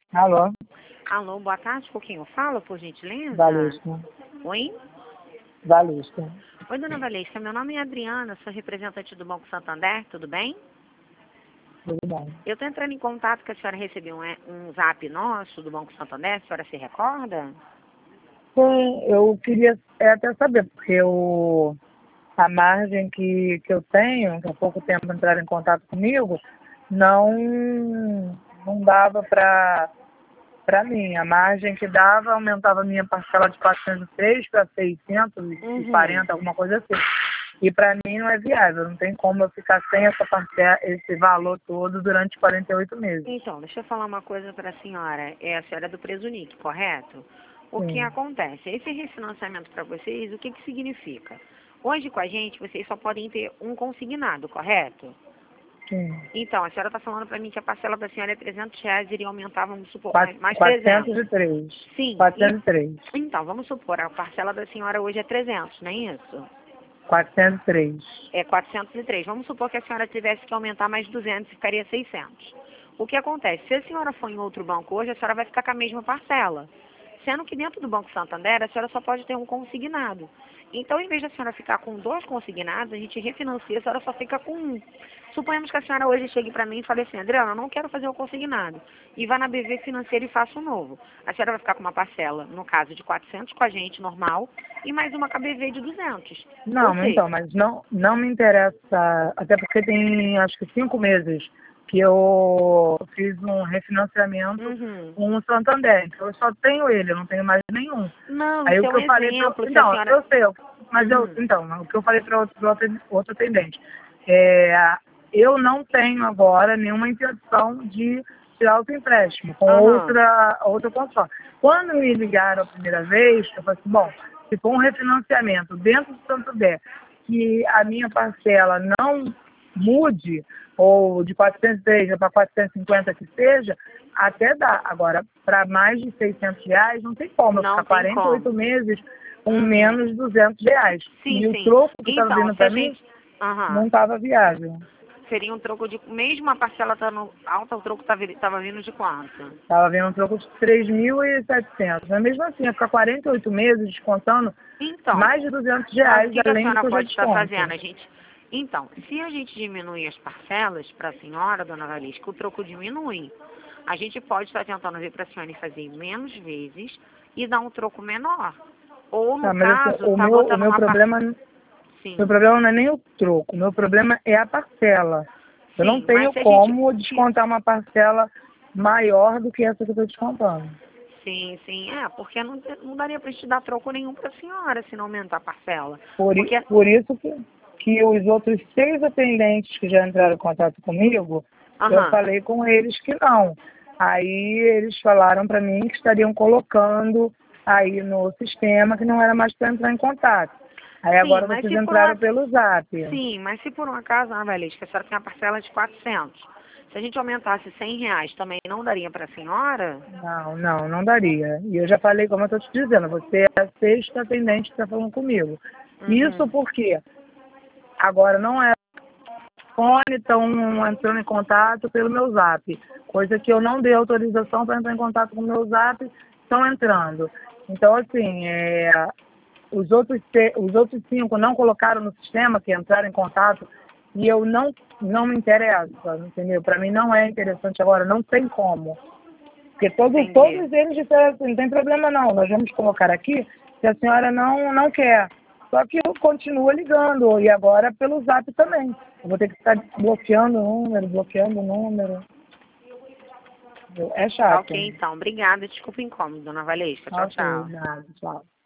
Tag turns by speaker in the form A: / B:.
A: Alô?
B: Alô, boa tarde, com quem eu falo, por gentileza?
A: Valesca.
B: Oi?
A: Valesca.
B: Oi, dona Valesca, meu nome é Adriana, sou representante do Banco Santander, tudo bem?
A: Tudo bem.
B: Eu estou entrando em contato que a senhora recebeu um zap nosso do Banco Santander, a senhora se recorda?
A: Sim, eu queria até saber, porque a margem que eu tenho, que há pouco tempo entraram em contato comigo, não dava para mim. A margem que dava aumentava a minha parcela de 403 para 640, alguma coisa assim. E para mim não é viável, não tem como eu ficar sem essa parcela, esse valor todo durante 48 meses.
B: Então, deixa eu falar uma coisa para a senhora. É a senhora do Presunic, correto? O que
A: Sim.
B: acontece? Esse refinanciamento para vocês, o que significa? Hoje com a gente, vocês só podem ter um consignado, correto?
A: Sim.
B: Então, a senhora está falando para mim que a parcela da senhora é R$300, iria aumentar, vamos supor, mais 300.
A: 403.
B: Sim.
A: 403.
B: Então, vamos supor, a parcela da senhora hoje é 300, não é isso?
A: 403.
B: É 403. Vamos supor que a senhora tivesse que aumentar mais 200 e ficaria 600. O que acontece? Se a senhora for em outro banco hoje, a senhora vai ficar com a mesma parcela. Sendo que dentro do Banco Santander, a senhora só pode ter um consignado. Então, em vez da senhora ficar com 2 consignados, a gente refinancia, a senhora só fica com um. Suponhamos que a senhora hoje chegue para mim e fale assim, Adriana, eu não quero fazer o consignado. E vá na BV Financeira e faça um novo. A senhora vai ficar com uma parcela, no caso, de 400 com a gente, normal, e mais uma com a BV de 200.
A: Não,
B: Ou seja,
A: então, mas não me interessa, até porque tem acho que 5 meses que eu fiz um refinanciamento com o Santander. Então eu só tenho ele, eu não tenho mais nenhum.
B: Não,
A: Aí
B: isso
A: o
B: é
A: que
B: um
A: eu falei para
B: exemplo. Se a
A: então,
B: senhora...
A: eu sei, mas o que eu falei para outro atendente, eu não tenho agora nenhuma intenção de tirar outro empréstimo com outra condição. Quando me ligaram a primeira vez, eu falei assim, bom, se for um refinanciamento dentro do Santander, que a minha parcela não mude, ou de 403 para 450 que seja, até dá. Agora, para mais de R$600, não tem como eu
B: Não
A: ficar
B: tem
A: 48
B: como.
A: meses com menos de R$200.
B: Sim,
A: E o
B: sim.
A: troco que estava
B: Então,
A: vindo
B: se a
A: para mim
B: gente...
A: não estava viável.
B: Seria um troco de... Mesmo a parcela estando alta, o troco estava vindo de quanto?
A: Estava vindo um troco de 3.700. Mas mesmo assim, ia ficar 48 meses descontando
B: Então,
A: mais de R$200,
B: mas o que a
A: além do
B: senhora
A: que eu já
B: pode estar
A: desconto.
B: fazendo? Então, se a gente diminui as parcelas para a senhora, dona Valesca, o troco diminui. A gente pode estar tentando ver para a senhora e fazer menos vezes e dar um troco menor. Ou, no
A: Tá, mas assim,
B: caso,
A: o
B: tá
A: meu, o
B: botando
A: meu
B: uma
A: problema,
B: parcela...
A: meu
B: Sim,
A: problema não é nem o troco, o meu problema é a parcela. Eu não
B: sim, mas
A: tenho
B: se a gente...
A: como descontar uma parcela maior do que essa que eu estou descontando.
B: Sim, sim. Porque não daria para gente dar troco nenhum para a senhora se não aumentar a parcela.
A: Por, i-
B: Porque,
A: por isso que os outros 6 atendentes que já entraram em contato comigo, eu falei com eles que não. Aí eles falaram para mim que estariam colocando aí no sistema que não era mais para entrar em contato. Aí
B: sim,
A: agora
B: mas
A: vocês
B: se por
A: entraram pelo Zap.
B: sim, mas se por um acaso, Ana Valesca, a senhora tem uma parcela de 400, se a gente aumentasse R$100, também não daria para a senhora?
A: Não daria. E eu já falei, como eu estou te dizendo, você é a 6ª atendente que está falando comigo. Isso porque agora não é fone, estão entrando em contato pelo meu Zap, coisa que eu não dei autorização para entrar em contato com o meu Zap, estão entrando. Então, assim, os outros 5 não colocaram no sistema, que entraram em contato, e eu não me interessa, entendeu? Para mim não é interessante agora, não tem como. Porque todos eles disseram assim, não tem problema não, nós vamos colocar aqui se a senhora não quer. Só que eu continuo ligando, e agora pelo Zap também. Eu vou ter que ficar bloqueando o número. É chato.
B: Ok, então. Obrigada. Desculpa o incômodo, dona Valesca. Tchau,
A: Ok,
B: tchau.
A: nada, tchau.